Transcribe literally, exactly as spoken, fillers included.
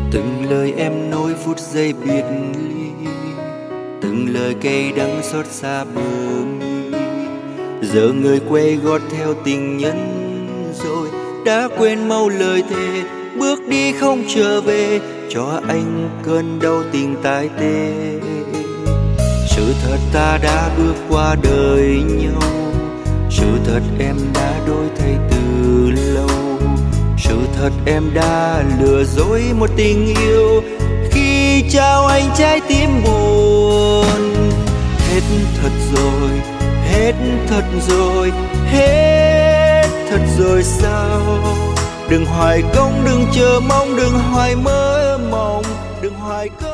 Từng lời em nói phút giây biệt ly, từng lời cay đắng xót xa bờ mi. Giờ người quay gót theo tình nhân rồi, đã quên mau lời thề, bước đi không trở về, cho anh cơn đau tình tái tê. Sự thật ta đã bước qua đời nhau, sự thật em đã đổi thay từ lâu. Sự thật em đã lừa dối một tình yêu khi trao anh trái tim buồn. Hết thật rồi, hết thật rồi, hết thật rồi sao? Đừng hoài công, đừng chờ mong, đừng hoài mơ mộng, đừng hoài công.